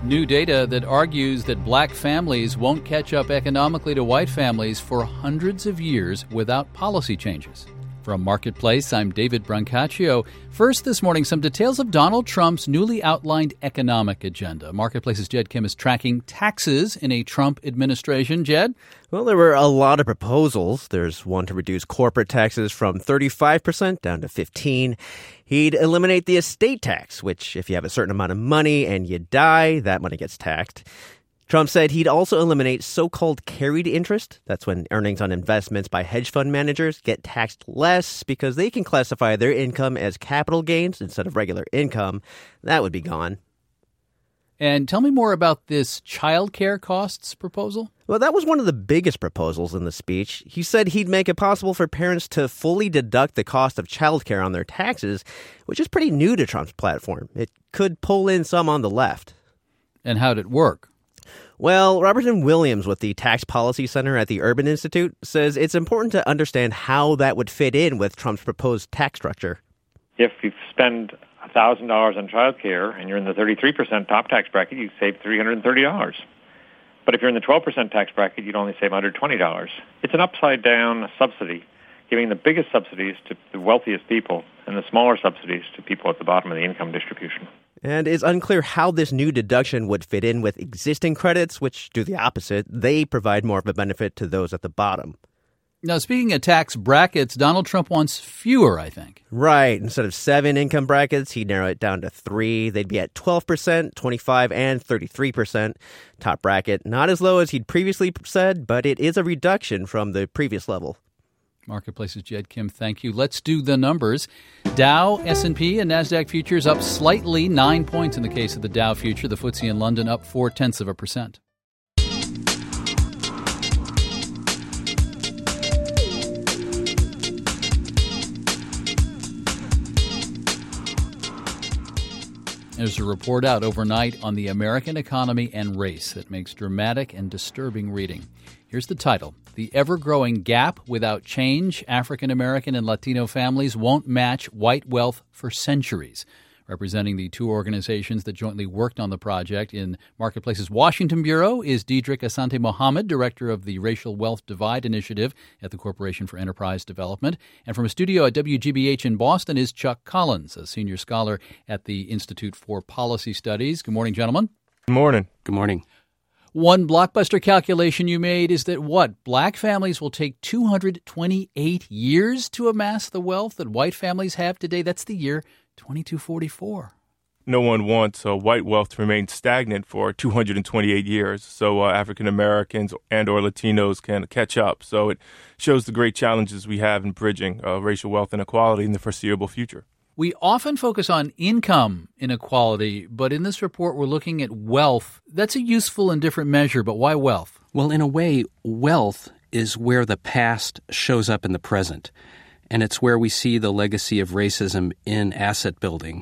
New data that argues that black families won't catch up economically to white families for hundreds of years without policy changes. From Marketplace, I'm David Brancaccio. First this morning, some details of Donald Trump's newly outlined economic agenda. Marketplace's Jed Kim is tracking taxes in a Trump administration. Jed? Well, there were a lot of proposals. There's one to reduce corporate taxes from 35% down to 15%. He'd eliminate the estate tax, which if you have a certain amount of money and you die, that money gets taxed. Trump said he'd also eliminate so-called carried interest. That's when earnings on investments by hedge fund managers get taxed less because they can classify their income as capital gains instead of regular income. That would be gone. And tell me more about this child care costs proposal. Well, that was one of the biggest proposals in the speech. He said he'd make it possible for parents to fully deduct the cost of child care on their taxes, which is pretty new to Trump's platform. It could pull in some on the left. And how'd it work? Well, Robertson Williams with the Tax Policy Center at the Urban Institute says it's important to understand how that would fit in with Trump's proposed tax structure. If you spend $1,000 on child care and you're in the 33% top tax bracket, you save $330. But if you're in the 12% tax bracket, you'd only save $120. It's an upside-down subsidy, giving the biggest subsidies to the wealthiest people and the smaller subsidies to people at the bottom of the income distribution. And it's unclear how this new deduction would fit in with existing credits, which do the opposite. They provide more of a benefit to those at the bottom. Now, speaking of tax brackets, Donald Trump wants fewer, I think. Right. Instead of 7 income brackets, he'd narrow it down to 3. They'd be at 12%, 25%, and 33%. Top bracket, not as low as he'd previously said, but it is a reduction from the previous level. Marketplace's Jed Kim, thank you. Let's do the numbers. Dow, S&P, and NASDAQ futures up slightly, 9 points in the case of the Dow future. The FTSE in London up 0.4%. There's a report out overnight on the American economy and race that makes dramatic and disturbing reading. Here's the title. The ever-growing gap without change, African American and Latino families won't match white wealth for centuries. Representing the two organizations that jointly worked on the project in Marketplace's Washington Bureau is Diedrich Asante Mohammed, director of the Racial Wealth Divide Initiative at the Corporation for Enterprise Development. And from a studio at WGBH in Boston is Chuck Collins, a senior scholar at the Institute for Policy Studies. Good morning, gentlemen. Good morning. Good morning. One blockbuster calculation you made is that black families will take 228 years to amass the wealth that white families have today. That's the year 2244. No one wants white wealth to remain stagnant for 228 years so African Americans and or Latinos can catch up. So it shows the great challenges we have in bridging racial wealth inequality in the foreseeable future. We often focus on income inequality, but in this report we're looking at wealth. That's a useful and different measure, but why wealth? Well, in a way, wealth is where the past shows up in the present. And it's where we see the legacy of racism in asset building.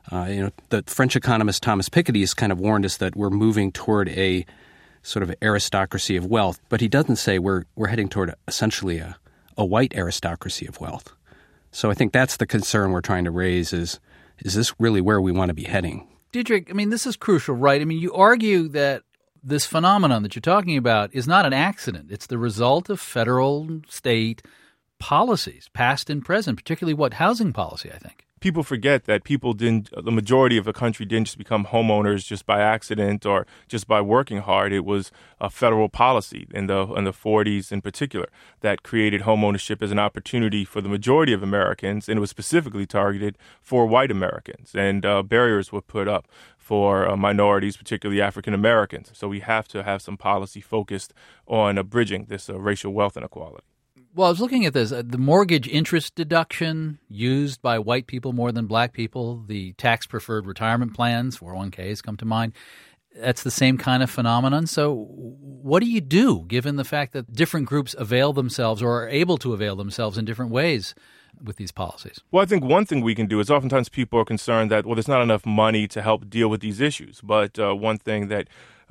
The French economist Thomas Piketty has kind of warned us that we're moving toward a sort of aristocracy of wealth, but he doesn't say we're heading toward essentially a white aristocracy of wealth. So I think that's the concern we're trying to raise is this really where we want to be heading? Diedrich, this is crucial, right? You argue that this phenomenon that you're talking about is not an accident. It's the result of federal, state policies, past and present, particularly housing policy, I think. People forget that the majority of the country didn't just become homeowners just by accident or just by working hard. It was a federal policy in the 40s in particular that created homeownership as an opportunity for the majority of Americans, and it was specifically targeted for white Americans. And barriers were put up for minorities, particularly African Americans. So we have to have some policy focused on bridging this racial wealth inequality. Well, I was looking at this. The mortgage interest deduction used by white people more than black people, the tax-preferred retirement plans, 401ks come to mind. That's the same kind of phenomenon. So what do you do given the fact that different groups avail themselves or are able to avail themselves in different ways with these policies? Well, I think one thing we can do is oftentimes people are concerned that, there's not enough money to help deal with these issues. But one thing that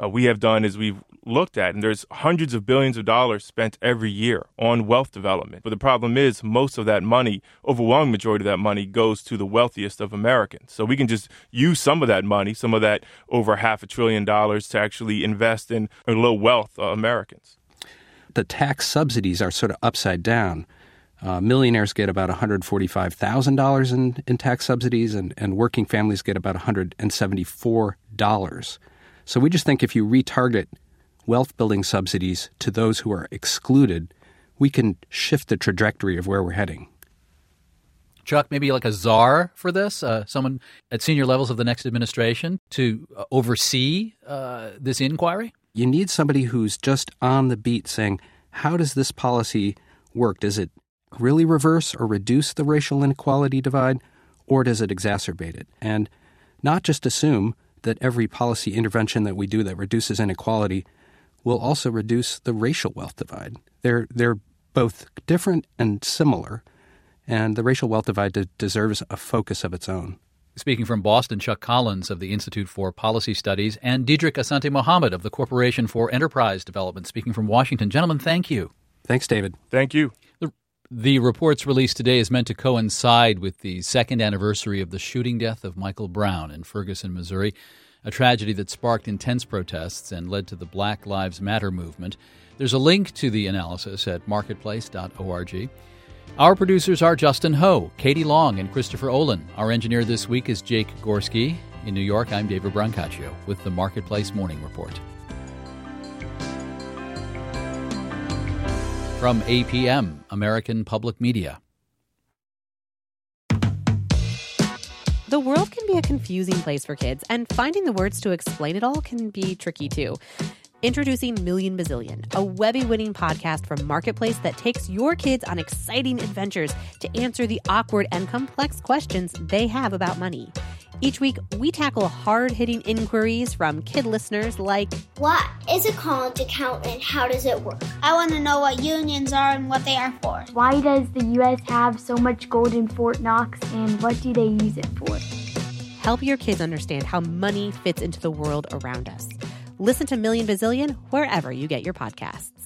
we have done is we've looked at, and there's hundreds of billions of dollars spent every year on wealth development. But the problem is most of that money, overwhelming majority of that money, goes to the wealthiest of Americans. So we can just use some of that money, some of that over $500 billion, to actually invest in low wealth Americans. The tax subsidies are sort of upside down. Millionaires get about $145,000 in tax subsidies, and working families get about $174. So we just think if you retarget wealth-building subsidies to those who are excluded, we can shift the trajectory of where we're heading. Chuck, maybe like a czar for this, someone at senior levels of the next administration to oversee this inquiry? You need somebody who's just on the beat saying, how does this policy work? Does it really reverse or reduce the racial inequality divide, or does it exacerbate it? And not just assume that every policy intervention that we do that reduces inequality will also reduce the racial wealth divide. They're both different and similar, and the racial wealth divide deserves a focus of its own. Speaking from Boston, Chuck Collins of the Institute for Policy Studies and Diedrich Asante Mohammed of the Corporation for Enterprise Development. Speaking from Washington. Gentlemen, thank you. Thanks, David. Thank you. The reports released today is meant to coincide with the second anniversary of the shooting death of Michael Brown in Ferguson, Missouri, a tragedy that sparked intense protests and led to the Black Lives Matter movement. There's a link to the analysis at marketplace.org. Our producers are Justin Ho, Katie Long, and Christopher Olin. Our engineer this week is Jake Gorski. In New York, I'm David Brancaccio with the Marketplace Morning Report. From APM, American Public Media. The world can be a confusing place for kids, and finding the words to explain it all can be tricky too. Introducing Million Bazillion, a Webby-winning podcast from Marketplace that takes your kids on exciting adventures to answer the awkward and complex questions they have about money. Each week, we tackle hard-hitting inquiries from kid listeners like, what is a college account and how does it work? I want to know what unions are and what they are for. Why does the U.S. have so much gold in Fort Knox, and what do they use it for? Help your kids understand how money fits into the world around us. Listen to Million Bazillion wherever you get your podcasts.